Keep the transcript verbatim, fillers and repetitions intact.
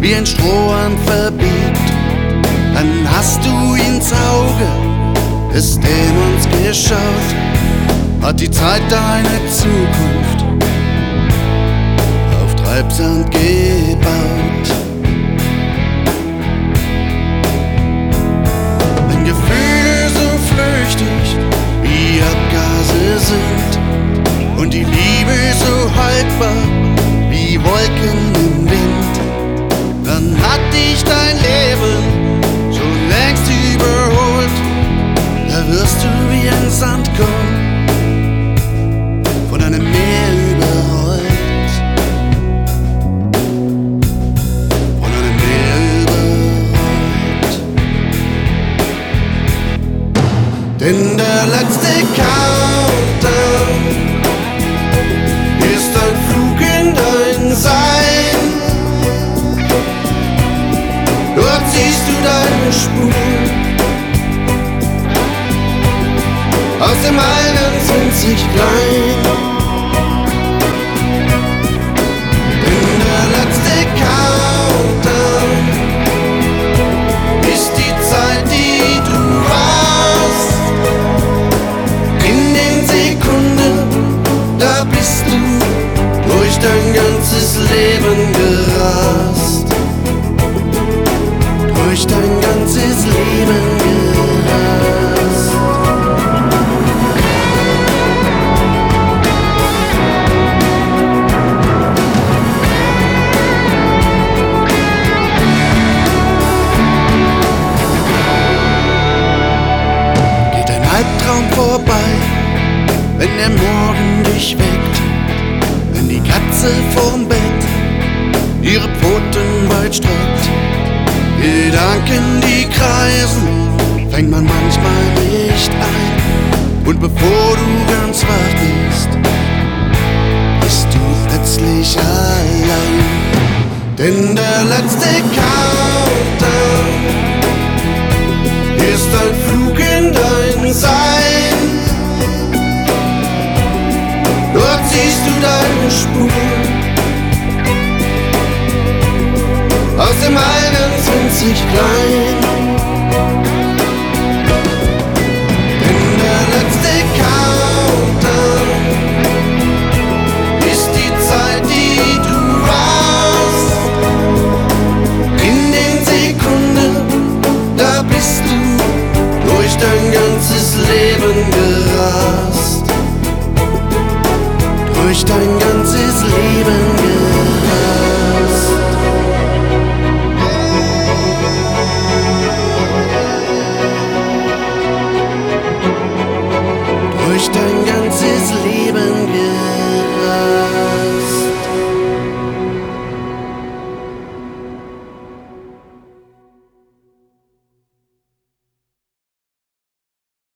wie ein Strohhalm verbiegt. Dann hast du ins Auge des Dämons geschaut, hat die Zeit deine Zukunft auf Treibsand gebaut. Wenn Gefühle so flüchtig wie Abgase sind und die Liebe so haltbar wie Wolken im Wind, dann hat dich dein Leben schon längst überholt. Da wirst du wie ein Sandkorn von einem Meer überrollt, von einem Meer überrollt. Denn der letzte Countdown ist ein Flug in dein Sein. Dort siehst du deine Spur aus dem einundzwanzig klein. Denn der letzte Countdown ist die Zeit, die du hast. In den Sekunden, da bist du durch dein ganzes Leben gerast, durch dein ganzes Leben gerast. Geht ein Albtraum vorbei, wenn der Morgen dich weckt, wenn die Katze vorm Bett ihre Pfoten weit streckt. Gedanken, die kreisen, fängt man manchmal nicht ein. Und bevor du ganz wach bist, bist du plötzlich allein. Denn der letzte Countdown ist ein Flug in dein Sein. Dort siehst du deine Spur aus dem einundzwanzig klein. Denn der letzte Countdown ist die Zeit, die du hast. In den Sekunden, da bist du durch dein ganzes Leben gerast, durch dein ganzes